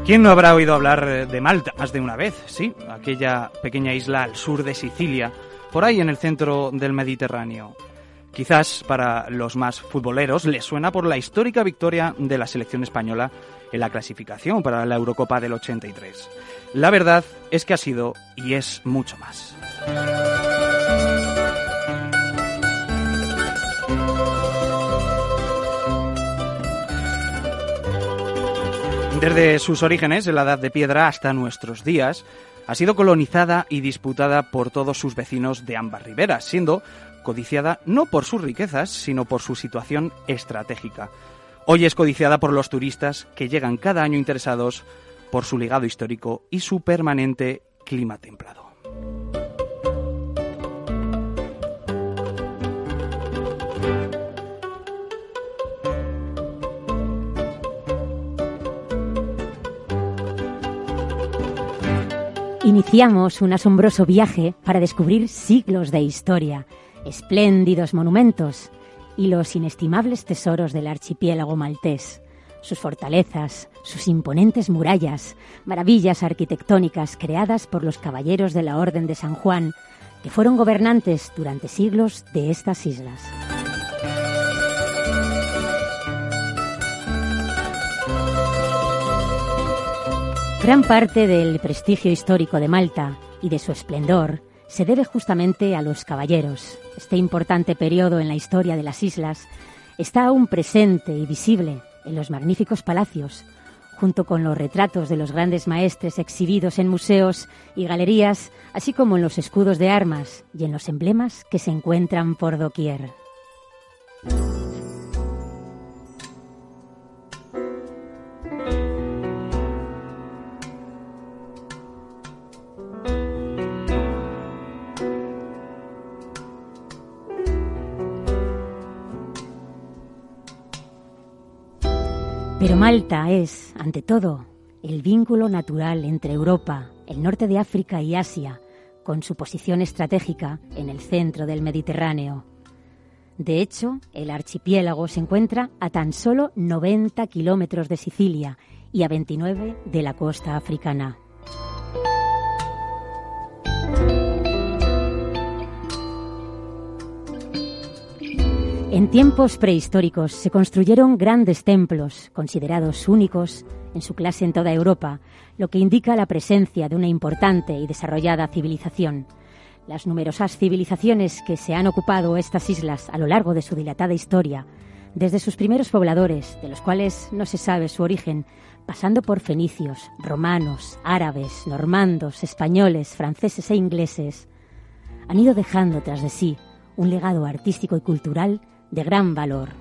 ¿Quién no habrá oído hablar de Malta más de una vez? Sí, aquella pequeña isla al sur de Sicilia, por ahí en el centro del Mediterráneo. Quizás para los más futboleros les suena por la histórica victoria de la selección española en la clasificación para la Eurocopa del 83. La verdad es que ha sido y es mucho más. Desde sus orígenes, en la Edad de Piedra, hasta nuestros días, ha sido colonizada y disputada por todos sus vecinos de ambas riberas, siendo codiciada no por sus riquezas, sino por su situación estratégica. Hoy es codiciada por los turistas que llegan cada año interesados por su legado histórico y su permanente clima templado. Iniciamos un asombroso viaje para descubrir siglos de historia, espléndidos monumentos y los inestimables tesoros del archipiélago maltés, sus fortalezas, sus imponentes murallas, maravillas arquitectónicas creadas por los caballeros de la Orden de San Juan, que fueron gobernantes durante siglos de estas islas. Gran parte del prestigio histórico de Malta y de su esplendor se debe justamente a los caballeros. Este importante periodo en la historia de las islas está aún presente y visible en los magníficos palacios, junto con los retratos de los grandes maestres exhibidos en museos y galerías, así como en los escudos de armas y en los emblemas que se encuentran por doquier. Pero Malta es, ante todo, el vínculo natural entre Europa, el norte de África y Asia, con su posición estratégica en el centro del Mediterráneo. De hecho, el archipiélago se encuentra a tan solo 90 kilómetros de Sicilia y a 29 de la costa africana. En tiempos prehistóricos se construyeron grandes templos, considerados únicos en su clase en toda Europa, lo que indica la presencia de una importante y desarrollada civilización. Las numerosas civilizaciones que se han ocupado estas islas a lo largo de su dilatada historia, desde sus primeros pobladores, de los cuales no se sabe su origen, pasando por fenicios, romanos, árabes, normandos, españoles, franceses e ingleses, han ido dejando tras de sí un legado artístico y cultural de gran valor.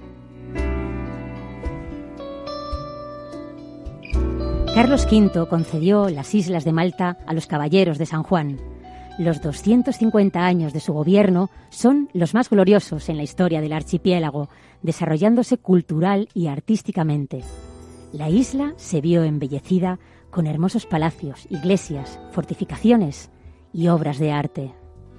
Carlos V concedió las islas de Malta a los caballeros de San Juan. Los 250 años de su gobierno son los más gloriosos en la historia del archipiélago, desarrollándose cultural y artísticamente. La isla se vio embellecida con hermosos palacios, iglesias, fortificaciones y obras de arte.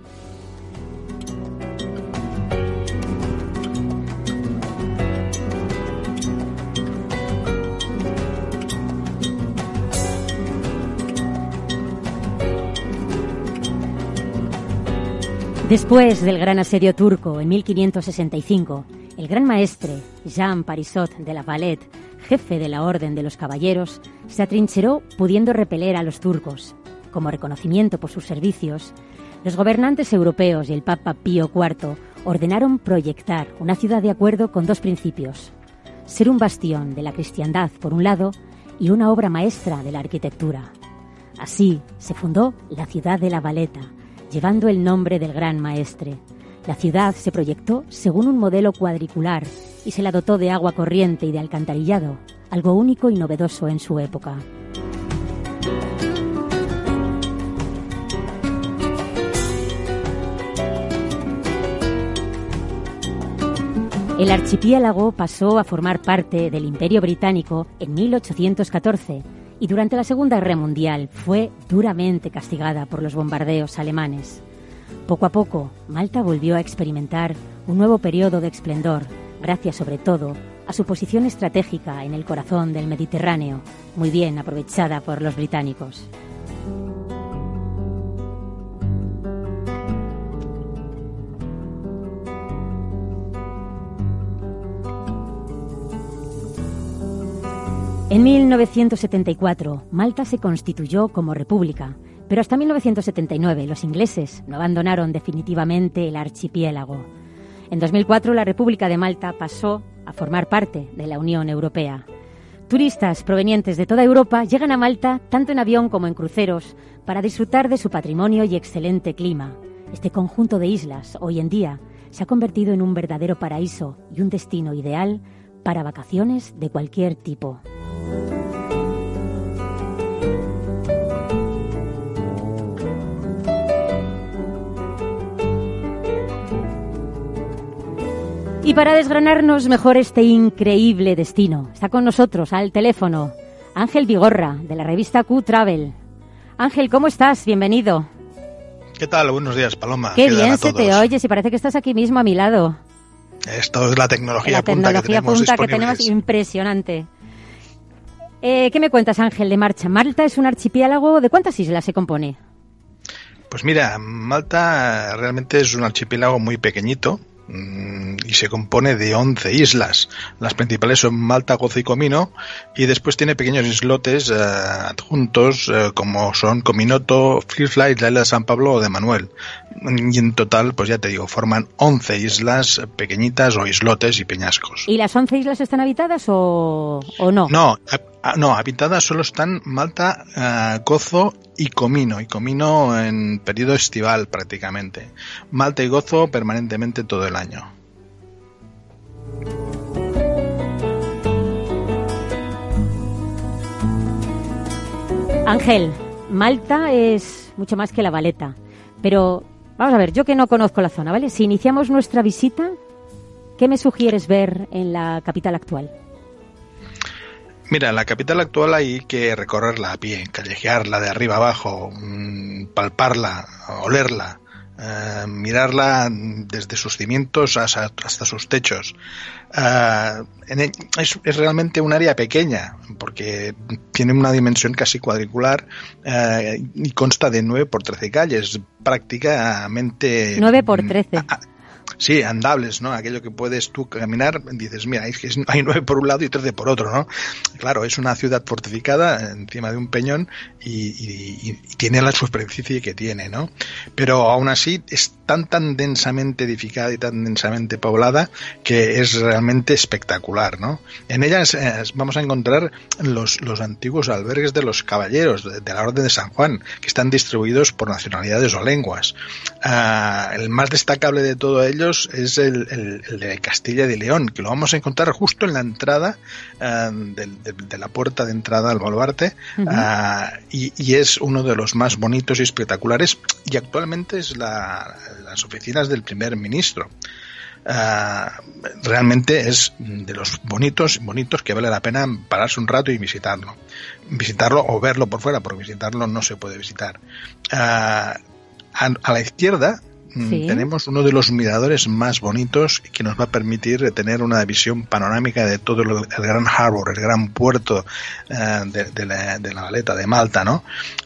Después del gran asedio turco en 1565, el gran maestre Jean Parisot de la Valette, jefe de la Orden de los Caballeros, se atrincheró pudiendo repeler a los turcos. Como reconocimiento por sus servicios, los gobernantes europeos y el Papa Pío IV ordenaron proyectar una ciudad de acuerdo con dos principios: ser un bastión de la cristiandad por un lado y una obra maestra de la arquitectura. Así se fundó la ciudad de La Valeta, llevando el nombre del gran maestre. La ciudad se proyectó según un modelo cuadricular y se la dotó de agua corriente y de alcantarillado, algo único y novedoso en su época. El archipiélago pasó a formar parte del Imperio Británico en 1814 y durante la Segunda Guerra Mundial fue duramente castigada por los bombardeos alemanes. Poco a poco, Malta volvió a experimentar un nuevo periodo de esplendor, gracias sobre todo a su posición estratégica en el corazón del Mediterráneo, muy bien aprovechada por los británicos. En 1974, Malta se constituyó como república, pero hasta 1979 los ingleses no abandonaron definitivamente el archipiélago. En 2004, la República de Malta pasó a formar parte de la Unión Europea. Turistas provenientes de toda Europa llegan a Malta tanto en avión como en cruceros para disfrutar de su patrimonio y excelente clima. Este conjunto de islas, hoy en día, se ha convertido en un verdadero paraíso y un destino ideal para vacaciones de cualquier tipo. Y para desgranarnos mejor este increíble destino, está con nosotros al teléfono Ángel Vigorra, de la revista Q Travel. Ángel, ¿cómo estás? Bienvenido. ¿Qué tal? Buenos días, Paloma. Qué bien se te oye, si parece que estás aquí mismo a mi lado. Esto es la tecnología punta que tenemos impresionante. ¿Qué me cuentas, Ángel, de Malta? Malta es un archipiélago. ¿De cuántas islas se compone? Pues mira, Malta realmente es un archipiélago muy pequeñito y se compone de 11 islas. Las principales son Malta, Gozo y Comino, y después tiene pequeños islotes adjuntos como son Cominoto, Firfly, la isla de San Pablo o de Manuel. Y en total, pues ya te digo, forman 11 islas pequeñitas o islotes y peñascos. ¿Y las 11 islas están habitadas o no? No, habitadas solo están Malta, Gozo y Comino en periodo estival prácticamente. Malta y Gozo permanentemente todo el año. Ángel, Malta es mucho más que La Valeta, pero vamos a ver, yo que no conozco la zona, ¿vale? Si iniciamos nuestra visita, ¿qué me sugieres ver en la capital actual? Mira, la capital actual hay que recorrerla a pie, callejearla de arriba abajo, palparla, olerla, mirarla desde sus cimientos hasta sus techos. Es realmente un área pequeña, porque tiene una dimensión casi cuadricular y consta de 9 por 13 calles, prácticamente... 9 por 13. Sí, andables, ¿no? Aquello que puedes tú caminar, dices, mira, hay 9 por un lado y 13 por otro, ¿no? Claro, es una ciudad fortificada encima de un peñón y tiene la superficie que tiene, ¿no? Pero aún así es tan densamente edificada y tan densamente poblada que es realmente espectacular, ¿no? En ellas vamos a encontrar los antiguos albergues de los caballeros de la Orden de San Juan, que están distribuidos por nacionalidades o lenguas. El más destacable de todo ello es el de Castilla y León, que lo vamos a encontrar justo en la entrada de la puerta de entrada al baluarte. Uh-huh. Y es uno de los más bonitos y espectaculares, y actualmente es las oficinas del primer ministro. Realmente es de los bonitos que vale la pena pararse un rato y visitarlo o verlo por fuera, porque visitarlo no se puede visitar. A la izquierda, sí, tenemos uno de los miradores más bonitos que nos va a permitir tener una visión panorámica de todo el gran harbor, el gran puerto de la Valeta, de Malta, ¿no?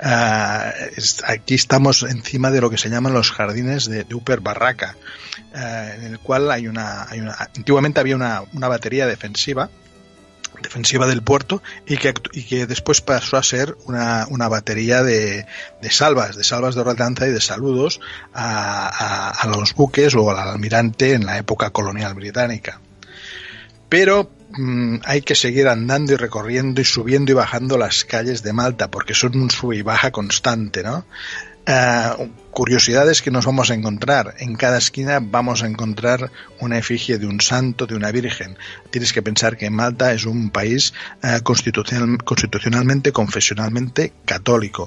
Aquí estamos encima de lo que se llaman los jardines de Upper Barraca, en el cual antiguamente había una batería defensiva del puerto y que después pasó a ser una batería de salvas de ordenanza y de saludos a los buques o al almirante en la época colonial británica. Pero hay que seguir andando y recorriendo y subiendo y bajando las calles de Malta, porque son un sub y baja constante, ¿no? Curiosidades que nos vamos a encontrar. En cada esquina vamos a encontrar una efigie de un santo, de una virgen. Tienes que pensar que Malta es un país constitucionalmente, confesionalmente católico.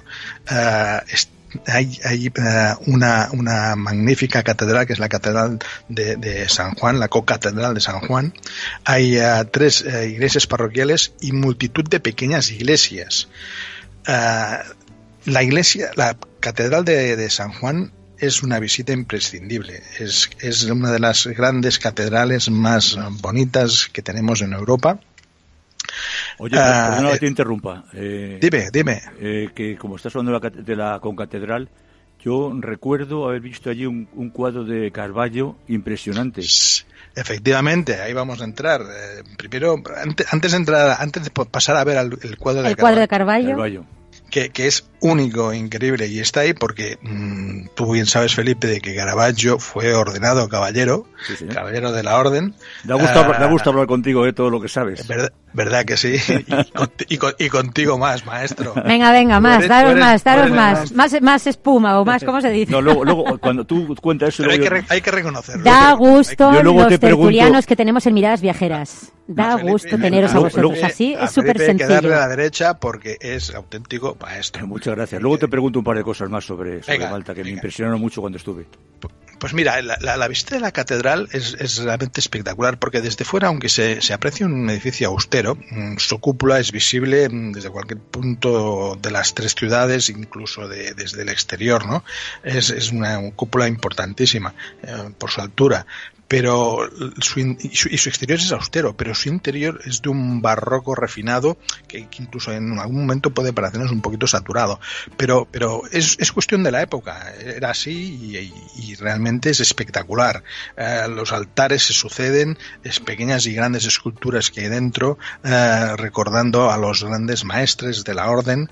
Hay una magnífica catedral, que es la catedral de San Juan, la cocatedral de San Juan. Hay 3 iglesias parroquiales y multitud de pequeñas iglesias. La catedral de San Juan es una visita imprescindible. Es una de las grandes catedrales más bonitas que tenemos en Europa. Oye, perdona que te interrumpa. Dime. Que como estás hablando de la concatedral, yo recuerdo haber visto allí un cuadro de Caravaggio impresionante. Efectivamente, ahí vamos a entrar. Primero, antes de pasar a ver el cuadro de Caravaggio. Que es único, increíble, y está ahí porque tú bien sabes, Felipe, de que Caravaggio fue ordenado caballero, sí. Caballero de la Orden. Da gusto hablar contigo de todo lo que sabes. ¿Verdad que sí? Y contigo más, maestro. Venga, más, daros más espuma, o más, ¿cómo se dice? No, luego cuando tú cuentas eso... Hay que reconocerlo. Da gusto los tertulianos que tenemos en Miradas Viajeras. Da gusto teneros a vosotros. Así es súper sencillo. Hay que darle a la derecha porque es auténtico maestro. Muchas gracias. Luego te pregunto un par de cosas más sobre Malta, que me impresionaron mucho cuando estuve. Pues mira, la visita de la catedral es realmente espectacular porque desde fuera, aunque se aprecia un edificio austero, su cúpula es visible desde cualquier punto de las tres ciudades, incluso desde el exterior, ¿no? Es una cúpula importantísima por su altura. Pero su exterior es austero, pero su interior es de un barroco refinado que incluso en algún momento puede parecernos un poquito saturado, pero es cuestión de la época, era así y realmente es espectacular. Los altares se suceden, es pequeñas y grandes esculturas que hay dentro, recordando a los grandes maestres de la orden.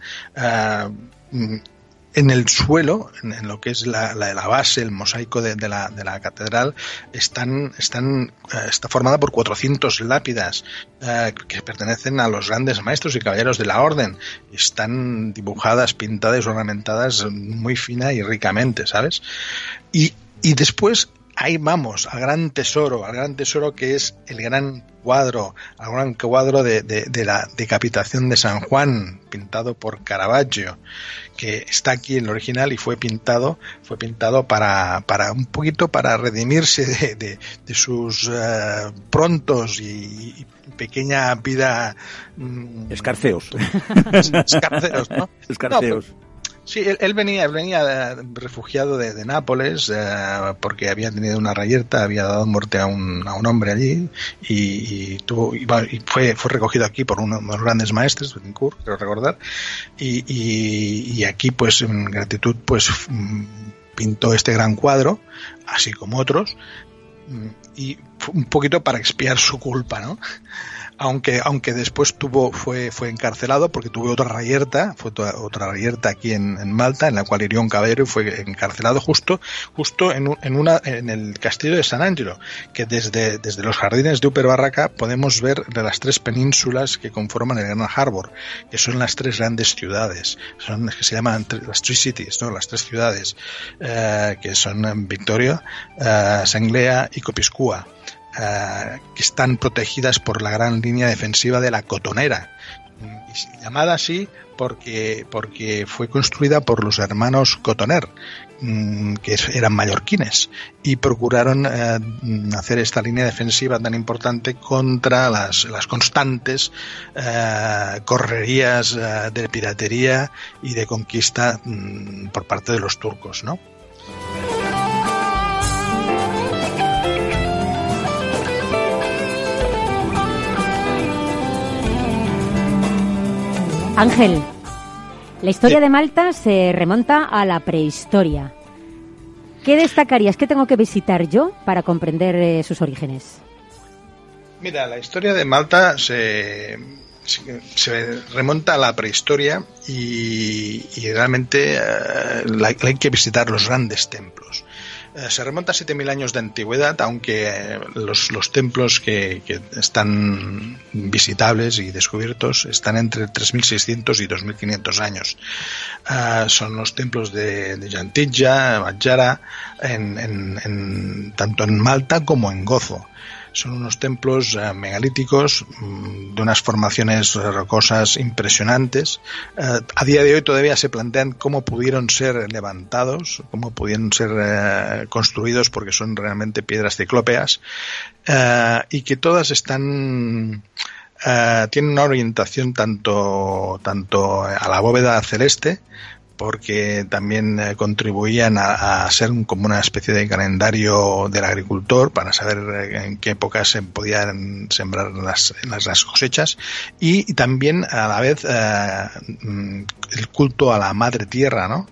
En el suelo, en lo que es la base, el mosaico de la catedral, está formada por 400 lápidas que pertenecen a los grandes maestros y caballeros de la orden. Están dibujadas, pintadas, ornamentadas muy fina y ricamente, ¿sabes? Y después ahí vamos, al gran tesoro que es el gran cuadro de la decapitación de San Juan, pintado por Caravaggio, que está aquí en el original y fue pintado para un poquito para redimirse de sus prontos y pequeña vida. Escarceos, ¿no? Escarceos. No, sí, él venía refugiado de Nápoles porque había tenido una reyerta, había dado muerte a un hombre allí y fue recogido aquí por unos grandes maestres, Betancourt, quiero recordar, y aquí pues en gratitud pues pintó este gran cuadro, así como otros, y un poquito para expiar su culpa, ¿no? Aunque después fue encarcelado porque tuvo otra reyerta aquí en Malta, en la cual hirió un caballero y fue encarcelado justo en el castillo de San Angelo, que desde los jardines de Upper Barraca podemos ver de las tres penínsulas que conforman el Gran Harbor, que son las tres grandes ciudades, que se llaman las Three Cities, ¿no? Las tres ciudades, que son Victoria, Sanglea y Copiskua. Que están protegidas por la gran línea defensiva de la Cotonera, llamada así porque fue construida por los hermanos Cotoner, que eran mallorquines, y procuraron hacer esta línea defensiva tan importante contra las constantes correrías de piratería y de conquista por parte de los turcos, ¿no? Ángel, la historia de Malta se remonta a la prehistoria. ¿Qué destacarías? ¿Qué tengo que visitar yo para comprender sus orígenes? Mira, la historia de Malta se remonta a la prehistoria y realmente hay que visitar los grandes templos. Se remonta a 7.000 años de antigüedad, aunque los templos que están visitables y descubiertos están entre 3.600 y 2.500 años. Son los templos de Jantija, Badjara, tanto en Malta como en Gozo. Son unos templos megalíticos de unas formaciones rocosas impresionantes. A día de hoy todavía se plantean cómo pudieron ser levantados, cómo pudieron ser construidos, porque son realmente piedras ciclópeas, y que todas tienen una orientación tanto a la bóveda celeste, porque también contribuían a ser como una especie de calendario del agricultor para saber en qué épocas se podían sembrar las cosechas, y también a la vez el culto a la madre tierra, ¿no?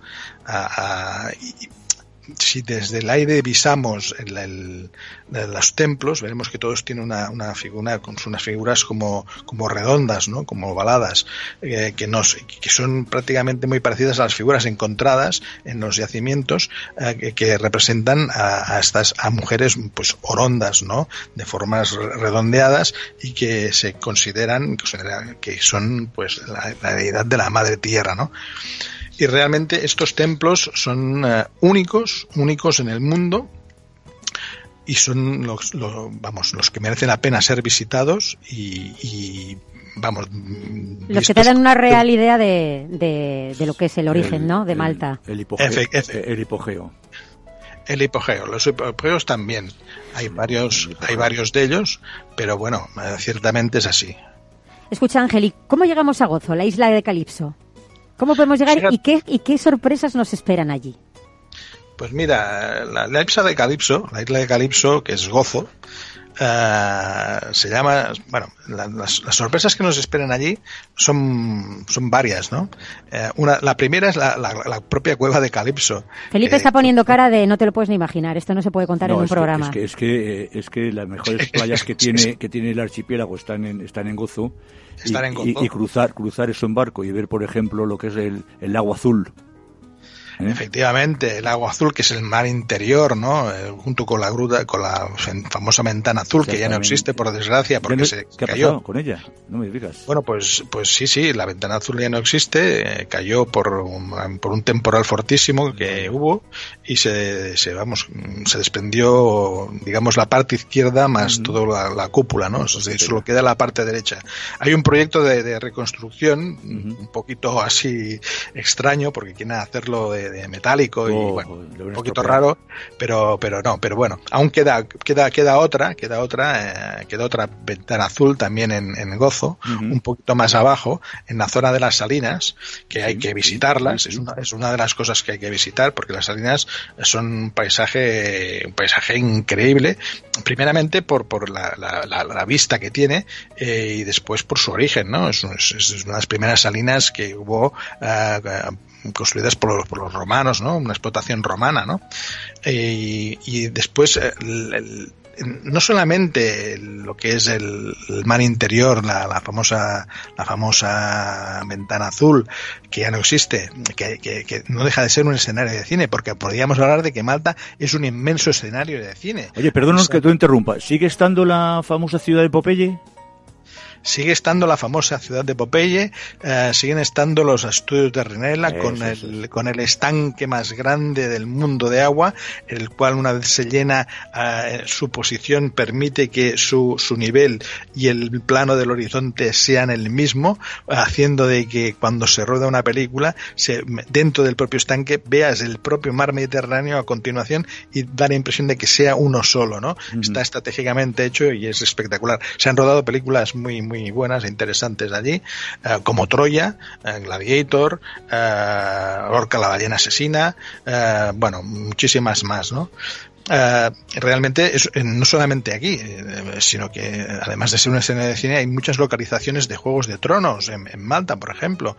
Si desde el aire visamos los templos, veremos que todos tienen una figura con unas figuras como redondas, ¿no? Como ovaladas, que son prácticamente muy parecidas a las figuras encontradas en los yacimientos, que representan a mujeres pues orondas, ¿no? De formas redondeadas, y que se consideran que son pues la deidad de la madre tierra, ¿no? Y realmente estos templos son únicos en el mundo, y son los que merecen la pena ser visitados y los que te dan una real idea de lo que es el origen, ¿no? De Malta. El hipogeo. El hipogeo. Los hipogeos también. Hay varios de ellos, pero bueno, ciertamente es así. Escucha, Ángel, ¿cómo llegamos a Gozo, la isla de Calipso? ¿Cómo podemos llegar y qué sorpresas nos esperan allí? Pues mira, la isla de Calipso, que es Gozo, se llama, bueno, las sorpresas que nos esperan allí son varias, ¿no? La primera es la propia cueva de Calipso. Felipe está poniendo cara de no te lo puedes ni imaginar, esto no se puede contar en un programa. Es que las mejores playas que tiene el archipiélago están en Gozo. Y cruzar eso en barco y ver, por ejemplo, lo que es el lago azul. Efectivamente, el lago azul, que es el mar interior, ¿no? Junto con la gruta, con la famosa ventana azul, que ya no existe, por desgracia, porque se ¿Qué cayó. ha pasado con ella? No me digas. Bueno, pues sí, la ventana azul ya no existe, cayó por un temporal fortísimo que hubo, y se desprendió, digamos, la parte izquierda más toda la cúpula, ¿no? Solo queda la parte derecha. Hay un proyecto de reconstrucción, un poquito así extraño, porque quieren hacerlo de metálico y bueno, un poquito raro, pero bueno, aún queda otra ventana azul también en Gozo, un poquito más abajo, en la zona de las salinas, que hay que visitarlas. Es una de las cosas que hay que visitar, porque las salinas son un paisaje increíble, primeramente por la vista que tiene, y después por su origen, ¿no? Es una de las primeras salinas que hubo construidas por los romanos, ¿no? Una explotación romana, ¿no? Y después no solamente lo que es el mar interior, la famosa ventana azul, que ya no existe, que no deja de ser un escenario de cine, porque podríamos hablar de que Malta es un inmenso escenario de cine. Oye, perdónanos que te interrumpa, ¿sigue estando la famosa ciudad de Popeye? Sigue estando la famosa ciudad de Popeye, siguen estando los estudios de Rinella con el estanque más grande del mundo de agua, el cual, una vez se llena, su posición permite que su nivel y el plano del horizonte sean el mismo, haciendo de que cuando se rueda una película, dentro del propio estanque veas el propio mar Mediterráneo a continuación, y da la impresión de que sea uno solo, ¿no? Está estratégicamente hecho y es espectacular. Se han rodado películas muy buenas e interesantes allí, como Troya, Gladiator, Orca la ballena asesina, bueno, muchísimas más, ¿no? Realmente no solamente aquí, sino que además de ser una escena de cine, hay muchas localizaciones de Juegos de Tronos en Malta, por ejemplo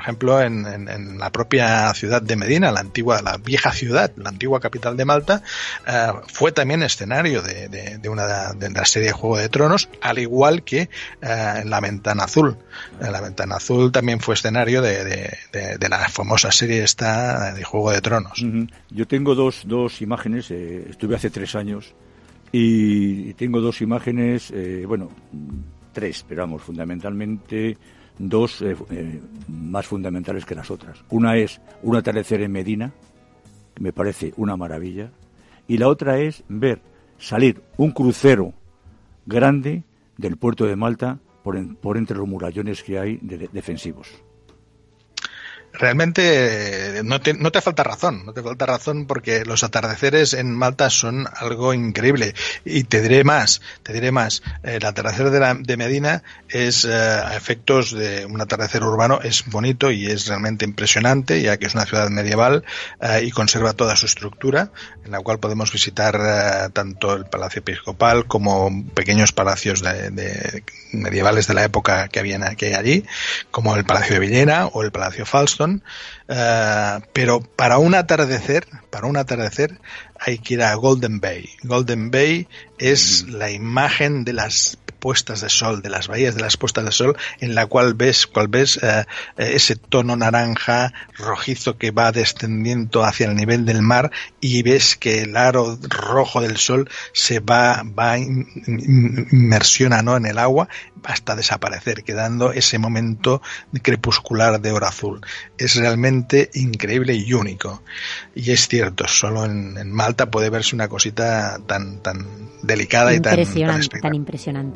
en la propia ciudad de Medina, la vieja ciudad, la antigua capital de Malta, fue también escenario de la serie de Juego de Tronos, al igual que en la Ventana Azul. La Ventana Azul también fue escenario de la famosa serie esta de Juego de Tronos. Yo tengo dos imágenes. Estuve hace 3 años y tengo 2 imágenes, tres, pero vamos, fundamentalmente 2 más fundamentales que las otras. Una es un atardecer en Medina, que me parece una maravilla, y la otra es ver salir un crucero grande del puerto de Malta por entre los murallones que hay defensivos. Realmente no te falta razón, porque los atardeceres en Malta son algo increíble. Y te diré más, el atardecer de Medina es, a efectos de un atardecer urbano, es bonito y es realmente impresionante, ya que es una ciudad medieval y conserva toda su estructura, en la cual podemos visitar tanto el Palacio Episcopal como pequeños palacios de medievales de la época que hay allí, como el Palacio de Villena o el Palacio Falston. Pero para un atardecer hay que ir a Golden Bay. Golden Bay es la imagen de las puestas de sol, de las bahías de las puestas de sol, en la cual ves ese tono naranja rojizo que va descendiendo hacia el nivel del mar, y ves que el aro rojo del sol se inmersiona, ¿no?, en el agua hasta desaparecer, quedando ese momento crepuscular de oro azul. Es realmente increíble y único. Y es cierto, solo en Malta puede verse una cosita tan delicada y tan impresionante.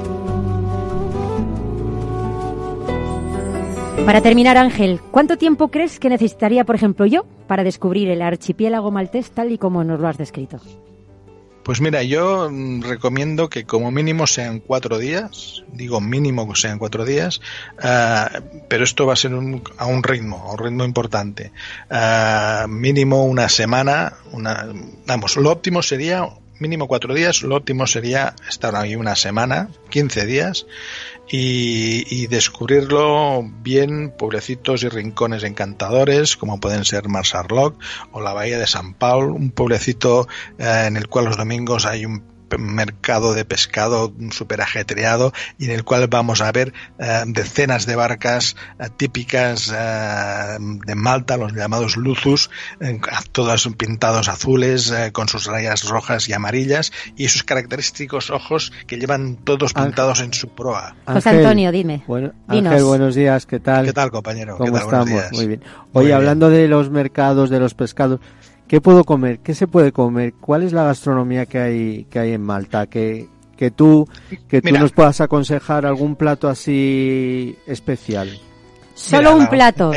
Para terminar, Ángel, ¿cuánto tiempo crees que necesitaría, por ejemplo, yo para descubrir el archipiélago maltés tal y como nos lo has descrito? Pues mira, yo recomiendo que como mínimo sean 4 días, digo mínimo que sean 4 días, pero esto va a ser a un ritmo importante. Mínimo una semana, lo óptimo sería mínimo 4 días, lo óptimo sería estar ahí una semana, 15 días, y descubrirlo bien, pueblecitos y rincones encantadores, como pueden ser Marsarloc o la Bahía de San Paul, un pueblecito en el cual los domingos hay un mercado de pescado súper ajetreado, y en el cual vamos a ver decenas de barcas típicas de Malta, los llamados luzus, todos pintados azules, con sus rayas rojas y amarillas, y esos característicos ojos que llevan todos pintados en su proa. José Antonio, dime. Ángel, buenos días, ¿qué tal? ¿Qué tal, compañero? ¿Cómo ¿Qué tal? estamos? Muy bien. Oye, hablando de los mercados, de los pescados, ¿qué puedo comer? ¿Qué se puede comer? ¿Cuál es la gastronomía que hay en Malta? Que tú nos puedas aconsejar algún plato así especial. Solo un plato.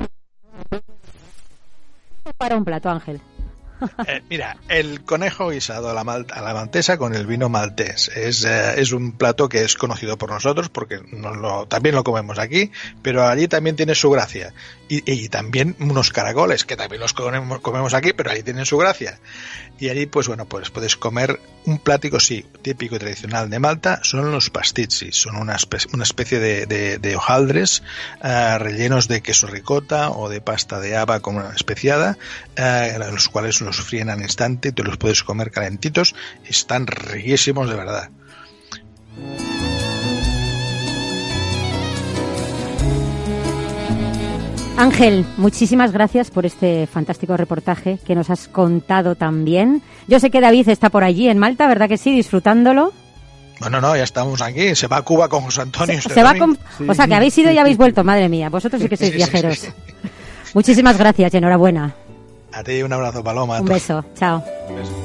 Para un plato, Ángel. Mira, el conejo guisado a la maltesa con el vino maltés es un plato que es conocido por nosotros porque también lo comemos aquí, pero allí también tiene su gracia. Y también unos caracoles que también los comemos aquí, pero allí tienen su gracia. Y allí pues puedes comer un plático típico y tradicional de Malta, son los pastizzis, son una especie de hojaldres rellenos de queso ricota o de pasta de haba como especiada, los cuales los fríen al instante y te los puedes comer calentitos, están riquísimos de verdad. Ángel, muchísimas gracias por este fantástico reportaje que nos has contado tan bien. Yo sé que David está por allí en Malta, ¿verdad que sí? Disfrutándolo. No, ya estamos aquí. Se va a Cuba con José Antonio. O sea, que habéis ido y habéis vuelto. Madre mía, vosotros sí que sois viajeros. Sí. Muchísimas gracias y enhorabuena. A ti un abrazo, Paloma. Un beso. Chao. Un beso.